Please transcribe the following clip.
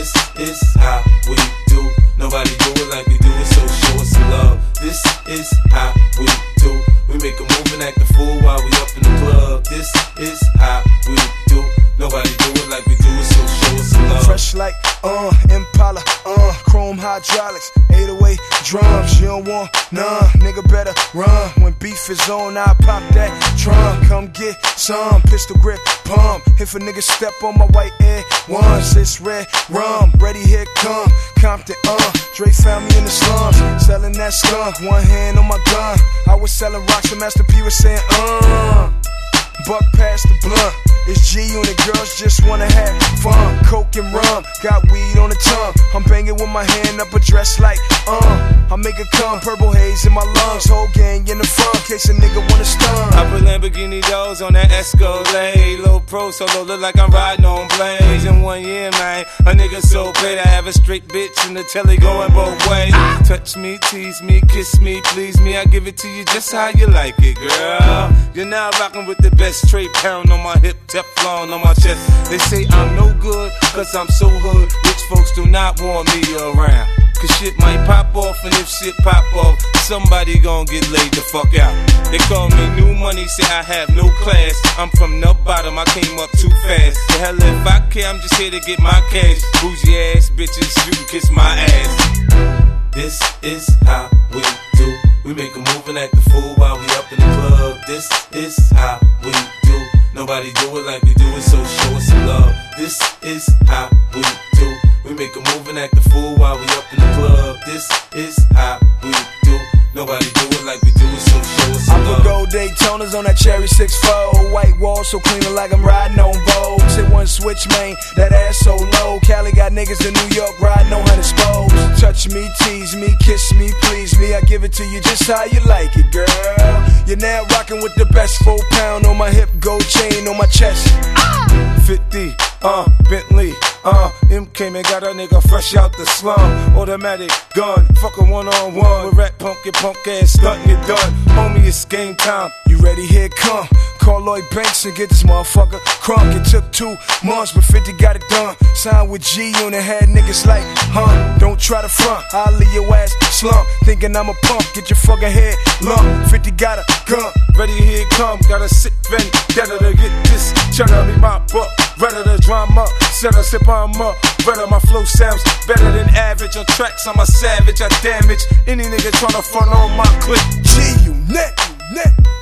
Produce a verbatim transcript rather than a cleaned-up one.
This is how we do. Nobody do it like we do it, so show us some love. This is how we do. We make a move and act a fool while we up in the club. This is how we do. Nobody do it like we do it, so show us some love. Fresh like, uh, Impala, uh, chrome hydraulics, eight oh eight drums. You don't want none, nigga better run. When beef is on, I pop that trunk. Come get some, pistol grip pump. If a nigga step on my white air once, it's red rum. Ready, here come Compton, uh. Dre found me in the slums, selling that skunk. One hand on my gun. I was selling rocks and Master P was saying, uh. Buck past the blunt. It's G Unit, girls just wanna have fun. Coke and rum, got weed on the tongue. I'm banging with my hand up a dress like, uh I make it come, purple haze in my lungs. Whole gang in the front, case a nigga wanna stun. I put Lamborghini doors on that Escalade. Low pro solo, look like I'm riding on planes. In one year, man, a nigga so paid. I have a straight bitch in the telly going both ways. Touch me, tease me, kiss me, please me. I give it to you just how you like it, girl. You're now rocking with the best straight pound on my hip, Teflon on my chest. They say I'm no good, cause I'm so hood. Rich folks do not want me around. Cause shit might pop off, and if shit pop off, somebody gon' get laid the fuck out. They call me new money, say I have no class. I'm from the bottom, I came up too fast. The hell if I care, I'm just here to get my cash. Bougie ass bitches, you can kiss my ass. This is how we do. We make a move and act a fool while we up in the club. This is how we do. Nobody do it like we do it, so show us some love. This is how we do. We make a move and act a fool while we up in the club. This is how we do. Nobody do it like we do it, so show us some I love. put gold Daytonas on that cherry six four. White wall so clean like I'm riding on Vogue. Hit one switch, man, that ass so low. Cali got niggas in New York riding on hundred spokes. Touch me, tease me, kiss me, please me. I give it to you just how you like it, girl. You're now rocking with the best. Four pound on my hip, gold chain on my chest. fifty, uh, Bentley, uh, M came and got a nigga fresh out the slum. Automatic gun, fuckin' one on one. With rat punk, your punk ass stunt, you done. Homie, it's game time. You ready? Here it come. Call Lloyd Banks and get this motherfucker crunk. It took two months, but fifty got it done. Signed with G Unit, had niggas like, huh? Don't try to front, I'll leave your ass slump. Thinking I'm a punk, get your fucking head lump. fifty got a gun. Ready, here it come. Got a sick vendetta to get this. Tryna be my buck. Ready to drama. Set a sip on up. Ready, my flow sounds better than average. On tracks, I'm a savage. I damage any nigga tryna front on my clip. G Unit, Unit.